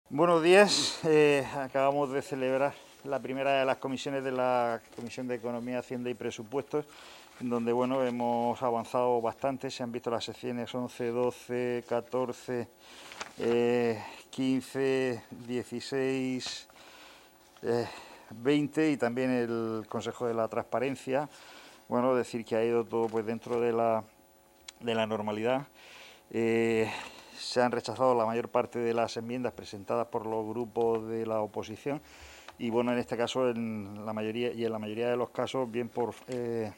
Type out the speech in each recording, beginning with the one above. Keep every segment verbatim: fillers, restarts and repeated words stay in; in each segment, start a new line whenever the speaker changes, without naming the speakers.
Buenos días. Eh, acabamos de celebrar la primera de las comisiones de la Comisión de Economía, Hacienda y Presupuestos, en donde bueno, hemos avanzado bastante. Se han visto las secciones once, doce, catorce, eh, quince, dieciséis, eh, veinte y también el Consejo de la Transparencia. Bueno, decir que ha ido todo pues dentro de la, de la normalidad. Eh, se han rechazado la mayor parte de las enmiendas presentadas por los grupos de la oposición y bueno, en este caso en la mayoría y en la mayoría de los casos bien por eh,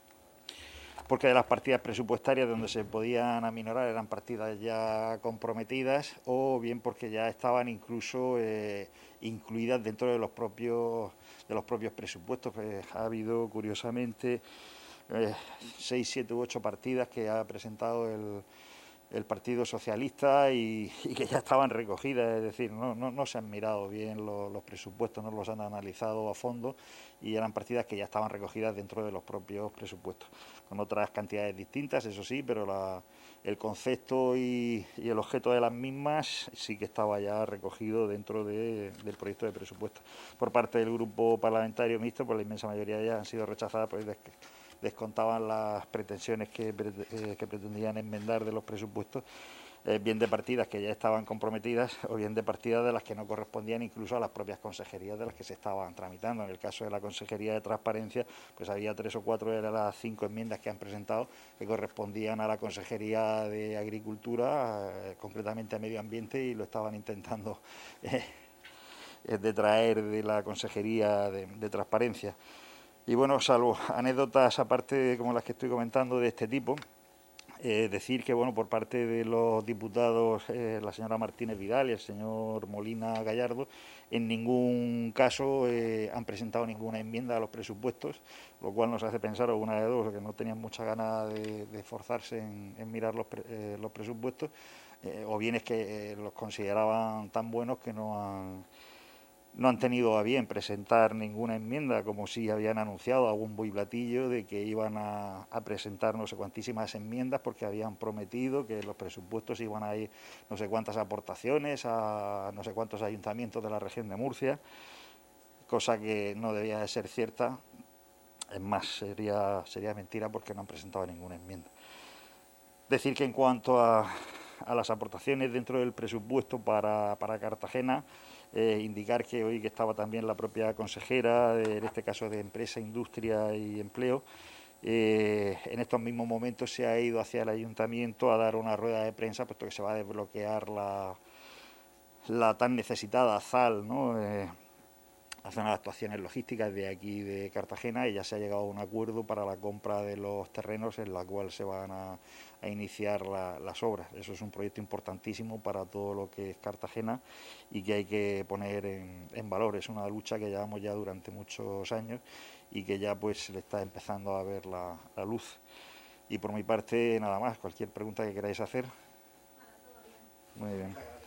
porque de las partidas presupuestarias donde se podían aminorar eran partidas ya comprometidas o bien porque ya estaban incluso eh, incluidas dentro de los propios de los propios presupuestos. Pues ha habido curiosamente eh, seis, siete u ocho partidas que ha presentado el el Partido Socialista y, y que ya estaban recogidas, es decir, no, no, no se han mirado bien los, los presupuestos, no los han analizado a fondo y eran partidas que ya estaban recogidas dentro de los propios presupuestos, con otras cantidades distintas, eso sí, pero la, el concepto y, y el objeto de las mismas sí que estaba ya recogido dentro de, del proyecto de presupuesto. Por parte del grupo parlamentario mixto, pues la inmensa mayoría de ellas han sido rechazadas, pues de que descontaban las pretensiones que, eh, que pretendían enmendar de los presupuestos, eh, bien de partidas que ya estaban comprometidas o bien de partidas de las que no correspondían incluso a las propias consejerías de las que se estaban tramitando. En el caso de la Consejería de Transparencia, pues había tres o cuatro de las cinco enmiendas que han presentado que correspondían a la Consejería de Agricultura, eh, concretamente a Medio Ambiente, y lo estaban intentando eh, detraer de la Consejería de, de Transparencia. Y bueno, salvo anécdotas aparte como las que estoy comentando de este tipo, eh, decir que bueno, por parte de los diputados, eh, la señora Martínez Vidal y el señor Molina Gallardo, en ningún caso eh, han presentado ninguna enmienda a los presupuestos, lo cual nos hace pensar, o una de dos, que no tenían mucha ganas de, de esforzarse en, en mirar los, pre, eh, los presupuestos, eh, o bien es que eh, los consideraban tan buenos que no han no han tenido a bien presentar ninguna enmienda, como si habían anunciado a bombo y platillo de que iban a, a presentar no sé cuantísimas enmiendas porque habían prometido que los presupuestos iban a ir no sé cuántas aportaciones a no sé cuántos ayuntamientos de la región de Murcia, cosa que no debía de ser cierta. Es más, sería, sería mentira porque no han presentado ninguna enmienda. Decir que en cuanto a, a las aportaciones dentro del presupuesto para, para Cartagena, eh, indicar que hoy que estaba también la propia consejera, de, en este caso de Empresa, Industria y Empleo, eh, en estos mismos momentos se ha ido hacia el ayuntamiento a dar una rueda de prensa, puesto que se va a desbloquear la, la tan necesitada Z A L, ¿no? Eh, hacen las actuaciones logísticas de aquí de Cartagena y ya se ha llegado a un acuerdo para la compra de los terrenos en la cual se van a, a iniciar la, las obras. Eso es un proyecto importantísimo para todo lo que es Cartagena y que hay que poner en, en valor. Es una lucha que llevamos ya durante muchos años y que ya pues le está empezando a ver la, la luz. Y por mi parte nada más, cualquier pregunta que queráis hacer. Muy bien.